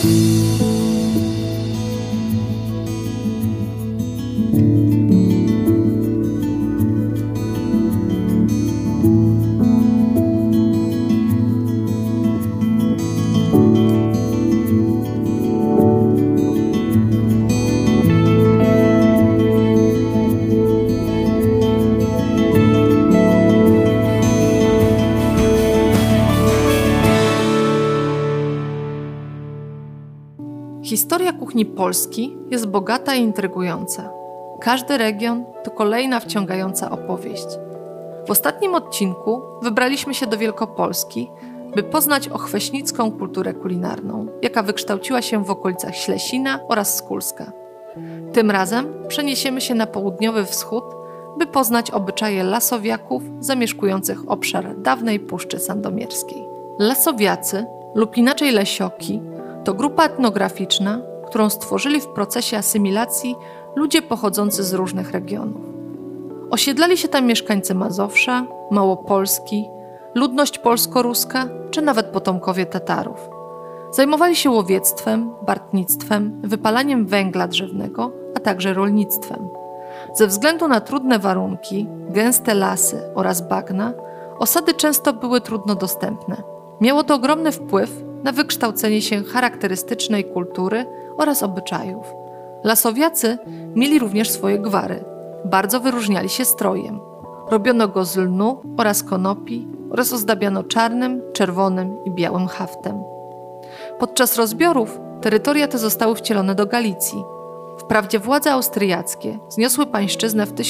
Historia kuchni Polski jest bogata i intrygująca. Każdy region to kolejna wciągająca opowieść. W ostatnim odcinku wybraliśmy się do Wielkopolski, by poznać ochweśnicką kulturę kulinarną, jaka wykształciła się w okolicach Ślesina oraz Skulska. Tym razem przeniesiemy się na południowy wschód, by poznać obyczaje Lasowiaków zamieszkujących obszar dawnej Puszczy Sandomierskiej. Lasowiacy, lub inaczej Lesioki, to grupa etnograficzna, którą stworzyli w procesie asymilacji ludzie pochodzący z różnych regionów. Osiedlali się tam mieszkańcy Mazowsza, Małopolski, ludność polsko-ruska czy nawet potomkowie Tatarów. Zajmowali się łowiectwem, bartnictwem, wypalaniem węgla drzewnego, a także rolnictwem. Ze względu na trudne warunki, gęste lasy oraz bagna, osady często były trudno dostępne. Miało to ogromny wpływ na wykształcenie się charakterystycznej kultury oraz obyczajów. Lasowiacy mieli również swoje gwary. Bardzo wyróżniali się strojem. Robiono go z lnu oraz konopi oraz ozdabiano czarnym, czerwonym i białym haftem. Podczas rozbiorów terytoria te zostały wcielone do Galicji. Wprawdzie władze austriackie zniosły pańszczyznę w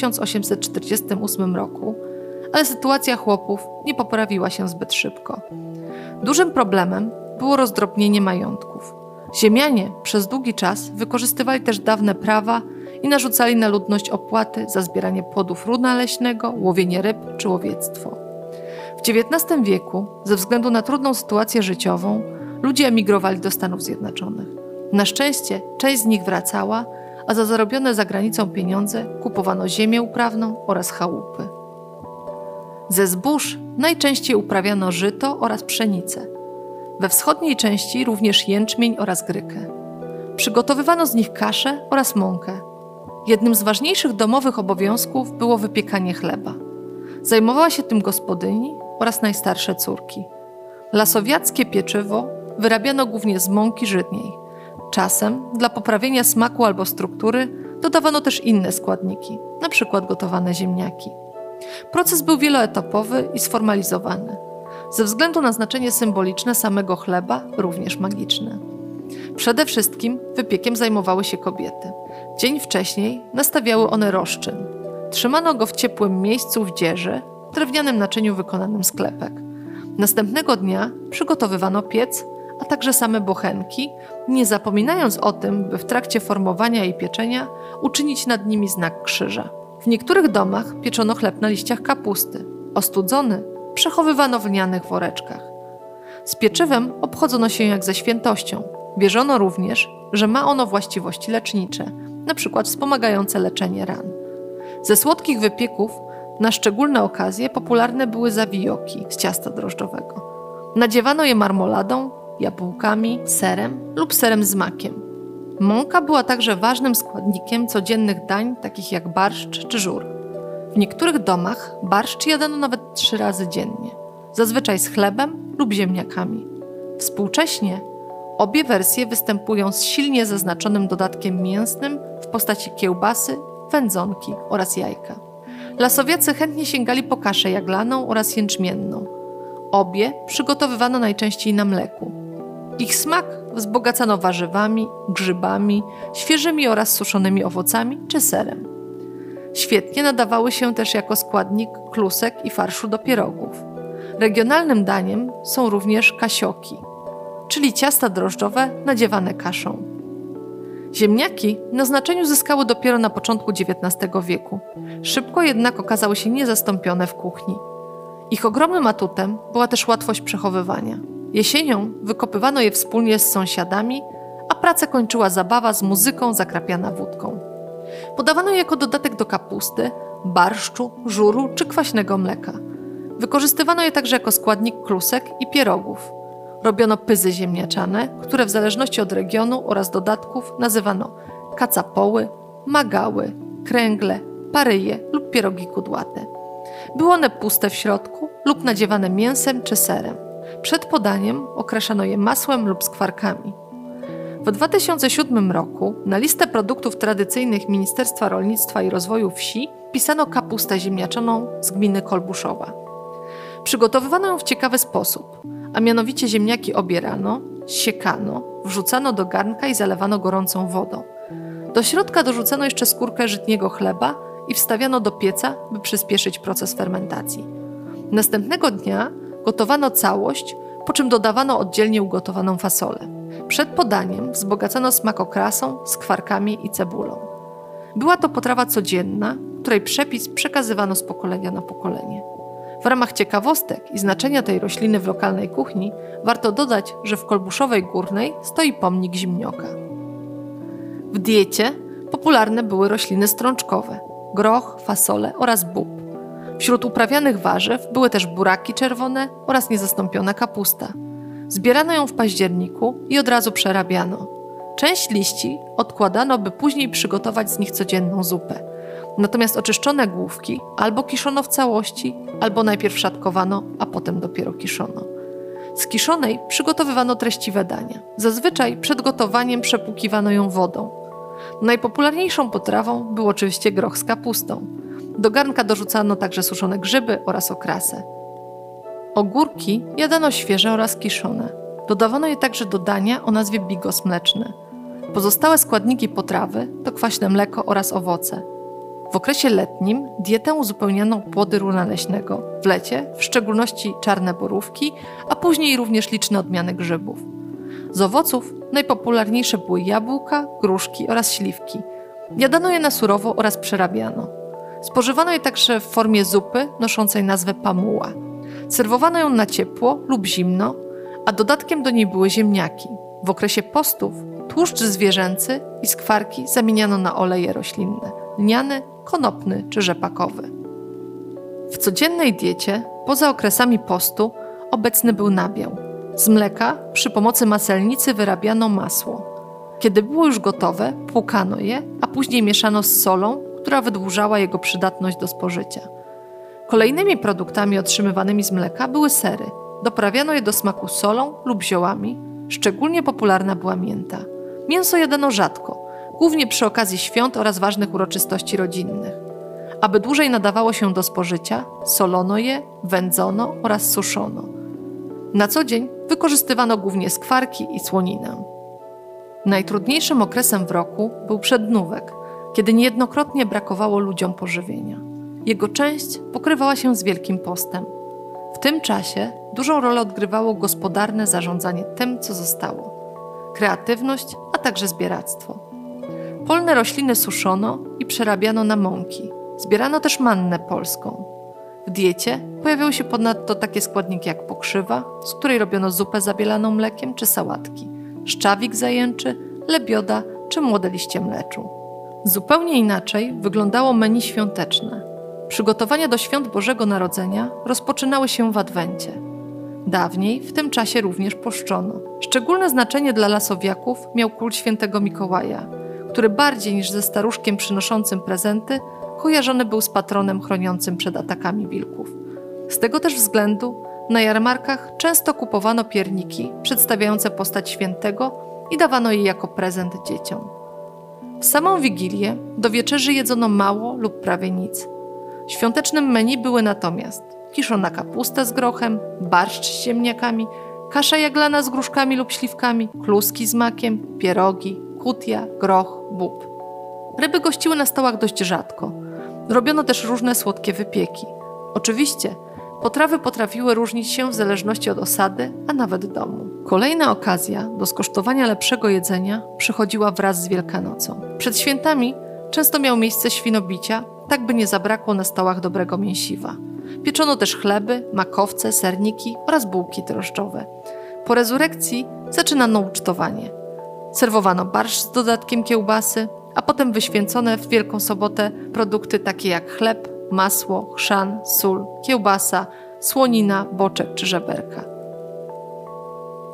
1848 roku, ale sytuacja chłopów nie poprawiła się zbyt szybko. Dużym problemem było rozdrobnienie majątków. Ziemianie przez długi czas wykorzystywali też dawne prawa i narzucali na ludność opłaty za zbieranie płodów rudna leśnego, łowienie ryb czy łowiectwo. W XIX wieku, ze względu na trudną sytuację życiową, ludzie emigrowali do Stanów Zjednoczonych. Na szczęście część z nich wracała, a za zarobione za granicą pieniądze kupowano ziemię uprawną oraz chałupy. Ze zbóż najczęściej uprawiano żyto oraz pszenicę. We wschodniej części również jęczmień oraz grykę. Przygotowywano z nich kaszę oraz mąkę. Jednym z ważniejszych domowych obowiązków było wypiekanie chleba. Zajmowała się tym gospodyni oraz najstarsze córki. Lasowiackie pieczywo wyrabiano głównie z mąki żytniej. Czasem dla poprawienia smaku albo struktury dodawano też inne składniki, np. gotowane ziemniaki. Proces był wieloetapowy i sformalizowany. Ze względu na znaczenie symboliczne samego chleba, również magiczne. Przede wszystkim wypiekiem zajmowały się kobiety. Dzień wcześniej nastawiały one roszczyn. Trzymano go w ciepłym miejscu w dzieży, w drewnianym naczyniu wykonanym z klepek. Następnego dnia przygotowywano piec, a także same bochenki, nie zapominając o tym, by w trakcie formowania i pieczenia uczynić nad nimi znak krzyża. W niektórych domach pieczono chleb na liściach kapusty. Ostudzony przechowywano w lnianych woreczkach. Z pieczywem obchodzono się jak ze świętością. Wierzono również, że ma ono właściwości lecznicze, np. wspomagające leczenie ran. Ze słodkich wypieków na szczególne okazje popularne były zawijoki z ciasta drożdżowego. Nadziewano je marmoladą, jabłkami, serem lub serem z makiem. Mąka była także ważnym składnikiem codziennych dań, takich jak barszcz czy żur. W niektórych domach barszcz jadano nawet 3 razy dziennie, zazwyczaj z chlebem lub ziemniakami. Współcześnie obie wersje występują z silnie zaznaczonym dodatkiem mięsnym w postaci kiełbasy, wędzonki oraz jajka. Lasowiacy chętnie sięgali po kaszę jaglaną oraz jęczmienną. Obie przygotowywano najczęściej na mleku. Ich smak wzbogacano warzywami, grzybami, świeżymi oraz suszonymi owocami czy serem. Świetnie nadawały się też jako składnik klusek i farszu do pierogów. Regionalnym daniem są również kasioki, czyli ciasta drożdżowe nadziewane kaszą. Ziemniaki na znaczeniu zyskały dopiero na początku XIX wieku. Szybko jednak okazały się niezastąpione w kuchni. Ich ogromnym atutem była też łatwość przechowywania. Jesienią wykopywano je wspólnie z sąsiadami, a pracę kończyła zabawa z muzyką zakrapiana wódką. Podawano je jako dodatek do kapusty, barszczu, żuru czy kwaśnego mleka. Wykorzystywano je także jako składnik klusek i pierogów. Robiono pyzy ziemniaczane, które w zależności od regionu oraz dodatków nazywano kacapoły, magały, kręgle, paryje lub pierogi kudłate. Były one puste w środku lub nadziewane mięsem czy serem. Przed podaniem okraszano je masłem lub skwarkami. W 2007 roku na listę produktów tradycyjnych Ministerstwa Rolnictwa i Rozwoju Wsi wpisano kapustę ziemniaczaną z gminy Kolbuszowa. Przygotowywano ją w ciekawy sposób, a mianowicie ziemniaki obierano, siekano, wrzucano do garnka i zalewano gorącą wodą. Do środka dorzucano jeszcze skórkę żytniego chleba i wstawiano do pieca, by przyspieszyć proces fermentacji. Następnego dnia gotowano całość, po czym dodawano oddzielnie ugotowaną fasolę. Przed podaniem wzbogacano smakokrasą, skwarkami i cebulą. Była to potrawa codzienna, której przepis przekazywano z pokolenia na pokolenie. W ramach ciekawostek i znaczenia tej rośliny w lokalnej kuchni warto dodać, że w Kolbuszowej Górnej stoi pomnik zimnioka. W diecie popularne były rośliny strączkowe, groch, fasole oraz bób. Wśród uprawianych warzyw były też buraki czerwone oraz niezastąpiona kapusta. Zbierano ją w październiku i od razu przerabiano. Część liści odkładano, by później przygotować z nich codzienną zupę. Natomiast oczyszczone główki albo kiszono w całości, albo najpierw szatkowano, a potem dopiero kiszono. Z kiszonej przygotowywano treściwe dania. Zazwyczaj przed gotowaniem przepłukiwano ją wodą. Najpopularniejszą potrawą był oczywiście groch z kapustą. Do garnka dorzucano także suszone grzyby oraz okrasę. Ogórki jadano świeże oraz kiszone. Dodawano je także do dania o nazwie bigos mleczny. Pozostałe składniki potrawy to kwaśne mleko oraz owoce. W okresie letnim dietę uzupełniano płody runa leśnego, w lecie w szczególności czarne borówki, a później również liczne odmiany grzybów. Z owoców najpopularniejsze były jabłka, gruszki oraz śliwki. Jadano je na surowo oraz przerabiano. Spożywano je także w formie zupy noszącej nazwę pamuła. Serwowano ją na ciepło lub zimno, a dodatkiem do niej były ziemniaki. W okresie postów tłuszcz zwierzęcy i skwarki zamieniano na oleje roślinne, lniany, konopny czy rzepakowy. W codziennej diecie, poza okresami postu, obecny był nabiał. Z mleka przy pomocy maselnicy wyrabiano masło. Kiedy było już gotowe, płukano je, a później mieszano z solą, która wydłużała jego przydatność do spożycia. Kolejnymi produktami otrzymywanymi z mleka były sery. Doprawiano je do smaku solą lub ziołami. Szczególnie popularna była mięta. Mięso jadano rzadko, głównie przy okazji świąt oraz ważnych uroczystości rodzinnych. Aby dłużej nadawało się do spożycia, solono je, wędzono oraz suszono. Na co dzień wykorzystywano głównie skwarki i słoninę. Najtrudniejszym okresem w roku był przednówek, kiedy niejednokrotnie brakowało ludziom pożywienia. Jego część pokrywała się z Wielkim Postem. W tym czasie dużą rolę odgrywało gospodarne zarządzanie tym, co zostało. Kreatywność, a także zbieractwo. Polne rośliny suszono i przerabiano na mąki. Zbierano też mannę polską. W diecie pojawiały się ponadto takie składniki jak pokrzywa, z której robiono zupę zabielaną mlekiem czy sałatki, szczawik zajęczy, lebioda czy młode liście mleczu. Zupełnie inaczej wyglądało menu świąteczne. Przygotowania do świąt Bożego Narodzenia rozpoczynały się w Adwencie. Dawniej w tym czasie również poszczono. Szczególne znaczenie dla lasowiaków miał kult świętego Mikołaja, który bardziej niż ze staruszkiem przynoszącym prezenty kojarzony był z patronem chroniącym przed atakami wilków. Z tego też względu na jarmarkach często kupowano pierniki przedstawiające postać świętego i dawano je jako prezent dzieciom. W samą Wigilię do wieczerzy jedzono mało lub prawie nic. Świątecznym menu były natomiast kiszona kapusta z grochem, barszcz z ziemniakami, kasza jaglana z gruszkami lub śliwkami, kluski z makiem, pierogi, kutia, groch, bób. Ryby gościły na stołach dość rzadko. Robiono też różne słodkie wypieki. Oczywiście potrawy potrafiły różnić się w zależności od osady, a nawet domu. Kolejna okazja do skosztowania lepszego jedzenia przychodziła wraz z Wielkanocą. Przed świętami często miało miejsce świnobicia, tak by nie zabrakło na stołach dobrego mięsiwa. Pieczono też chleby, makowce, serniki oraz bułki drożdżowe. Po rezurekcji zaczynano ucztowanie. Serwowano barszcz z dodatkiem kiełbasy, a potem wyświęcone w Wielką Sobotę produkty takie jak chleb, masło, chrzan, sól, kiełbasa, słonina, boczek czy żeberka.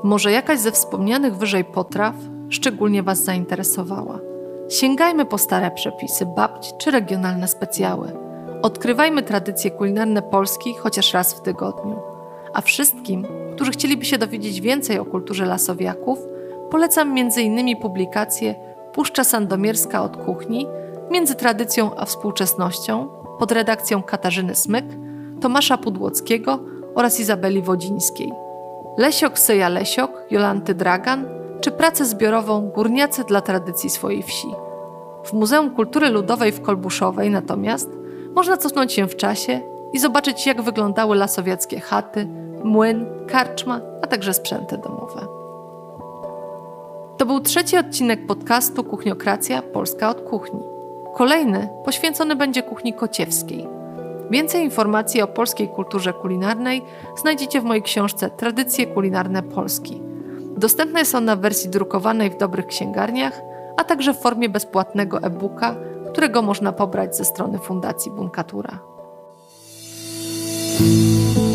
Może jakaś ze wspomnianych wyżej potraw szczególnie Was zainteresowała. Sięgajmy po stare przepisy babci czy regionalne specjały. Odkrywajmy tradycje kulinarne Polski chociaż raz w tygodniu. A wszystkim, którzy chcieliby się dowiedzieć więcej o kulturze Lasowiaków, polecam m.in. publikację Puszcza Sandomierska od kuchni między tradycją a współczesnością pod redakcją Katarzyny Smyk, Tomasza Pudłockiego oraz Izabeli Wodzińskiej. Lesiok Seja Lesiok, Jolanty Dragan czy pracę zbiorową Górniacy dla tradycji swojej wsi. W Muzeum Kultury Ludowej w Kolbuszowej natomiast można cofnąć się w czasie i zobaczyć, jak wyglądały lasowiackie chaty, młyn, karczma, a także sprzęty domowe. To był 3. odcinek podcastu Kuchniokracja – Polska od kuchni. Kolejny poświęcony będzie kuchni kociewskiej. Więcej informacji o polskiej kulturze kulinarnej znajdziecie w mojej książce Tradycje kulinarne Polski. Dostępna jest ona w wersji drukowanej w dobrych księgarniach, a także w formie bezpłatnego e-booka, którego można pobrać ze strony Fundacji Bunkatura.